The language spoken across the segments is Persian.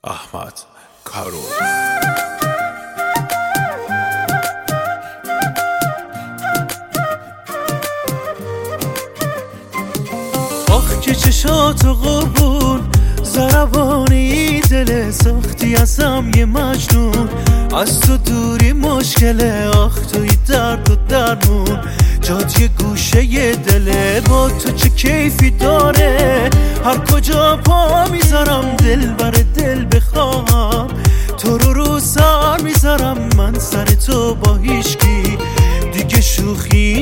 احمد کارو. آخ که چشات و قربون ضربانی دل ساختی ازم یه مجنون، از تو دوری مشکله، آخ توی درد و درمون، جات یه گوشه یه دله، با تو چه کیفی داره، هر کجا پا میذارم دل بر دل بخوام، تو رو سر میذارم، من سر تو با هیچکی دیگه شوخی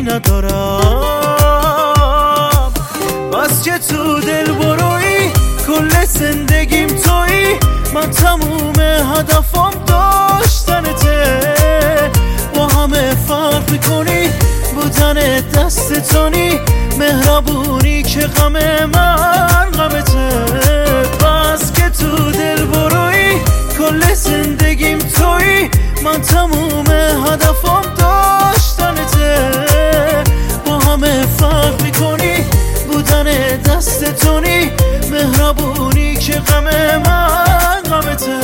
ندارم، بس که تو دل بروی کل زندگیم توی، من تموم هدفم داشتنته، با همه فرق میکنی بودن دست تونی، مهربونی که غم من غمته، بس که تو دل بروی کل زندگیم توی، من تموم هدفم داشتنته، با همه فرق میکنی بودن دست تونی، مهربونی که غم من غمته.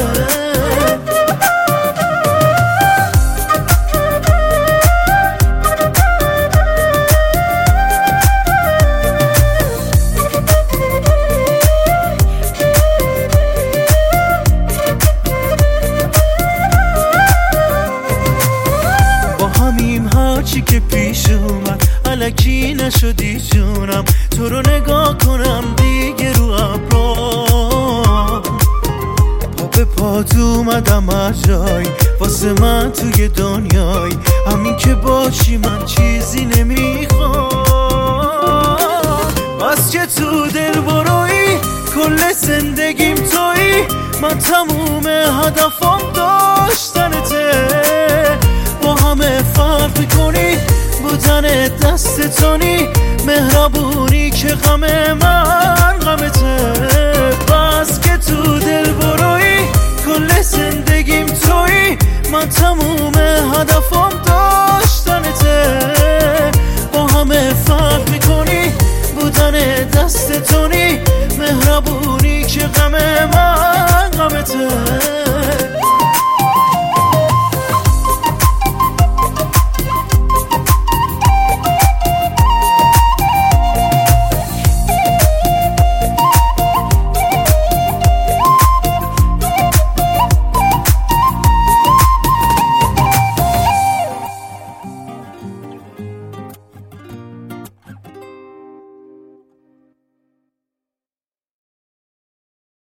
هرچی که پیش اومد الکی نشدی جونم، تو رو نگاه کنم دیگه رو ابرام، پا به پات اومدم هر جای واسه من توی دنیای، همین که باشی من چیزی نمیخوام، بس که تو دل بروی کل زندگیم توی، من تموم هدفم داشتنته، با همه فرق میکنی بودن دست تونی، مهربونی که غم من